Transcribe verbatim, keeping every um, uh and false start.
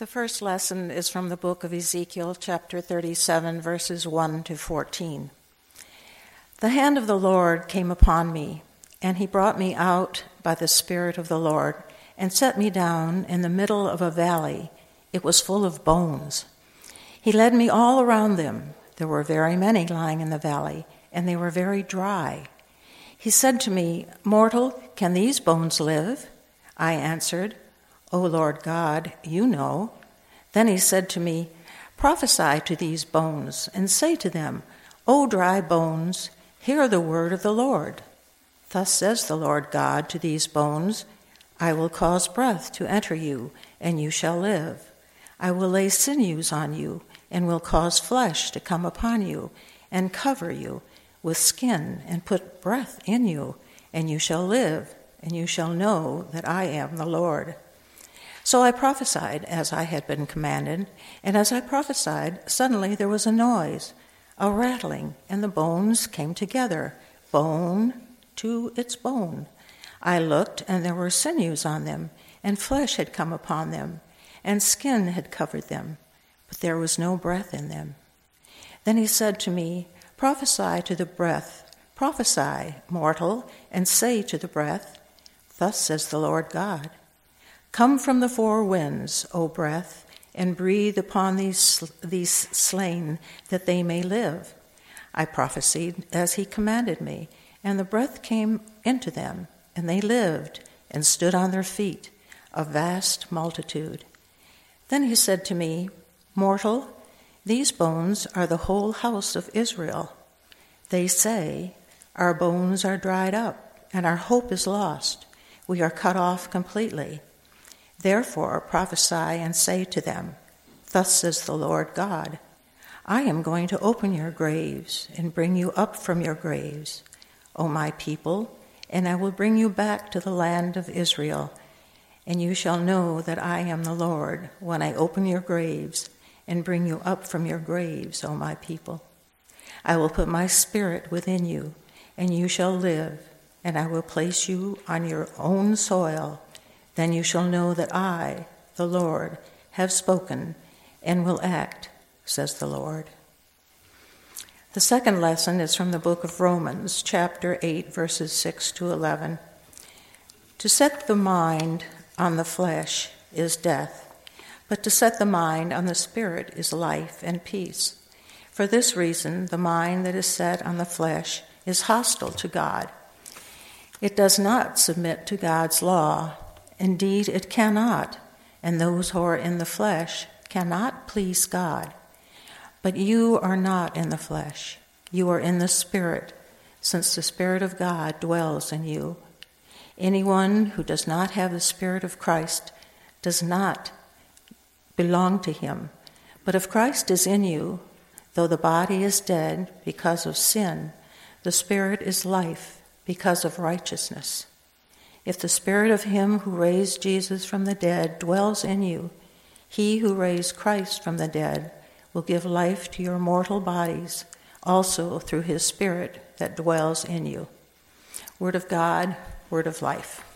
The first lesson is from the book of Ezekiel, chapter thirty-seven, verses one to fourteen. The hand of the Lord came upon me, and he brought me out by the Spirit of the Lord, and set me down in the middle of a valley. It was full of bones. He led me all around them. There were very many lying in the valley, and they were very dry. He said to me, "Mortal, can these bones live?" I answered, "O Lord God, you know." Then he said to me, "Prophesy to these bones, and say to them, O dry bones, hear the word of the Lord. Thus says the Lord God to these bones, I will cause breath to enter you, and you shall live. I will lay sinews on you, and will cause flesh to come upon you, and cover you with skin, and put breath in you, and you shall live, and you shall know that I am the Lord." So I prophesied as I had been commanded, and as I prophesied, suddenly there was a noise, a rattling, and the bones came together, bone to its bone. I looked, and there were sinews on them, and flesh had come upon them, and skin had covered them, but there was no breath in them. Then he said to me, "Prophesy to the breath, prophesy, mortal, and say to the breath, Thus says the Lord God, Come from the four winds, O breath, and breathe upon these, these slain, that they may live." I prophesied as he commanded me, and the breath came into them, and they lived, and stood on their feet, a vast multitude. Then he said to me, "Mortal, these bones are the whole house of Israel. They say, Our bones are dried up, and our hope is lost. We are cut off completely. Therefore prophesy and say to them, Thus says the Lord God, I am going to open your graves and bring you up from your graves, O my people, and I will bring you back to the land of Israel. And you shall know that I am the Lord when I open your graves and bring you up from your graves, O my people. I will put my spirit within you, and you shall live, and I will place you on your own soil. Then you shall know that I, the Lord, have spoken and will act, says the Lord. The second lesson is from the book of Romans, chapter eight, verses six to eleven. To set the mind on the flesh is death, but to set the mind on the Spirit is life and peace. For this reason, the mind that is set on the flesh is hostile to God. It does not submit to God's law. Indeed, it cannot, and those who are in the flesh cannot please God. But you are not in the flesh. You are in the Spirit, since the Spirit of God dwells in you. Anyone who does not have the Spirit of Christ does not belong to him. But if Christ is in you, though the body is dead because of sin, the Spirit is life because of righteousness. If the Spirit of him who raised Jesus from the dead dwells in you, he who raised Christ from the dead will give life to your mortal bodies, also through his Spirit that dwells in you. Word of God, word of life.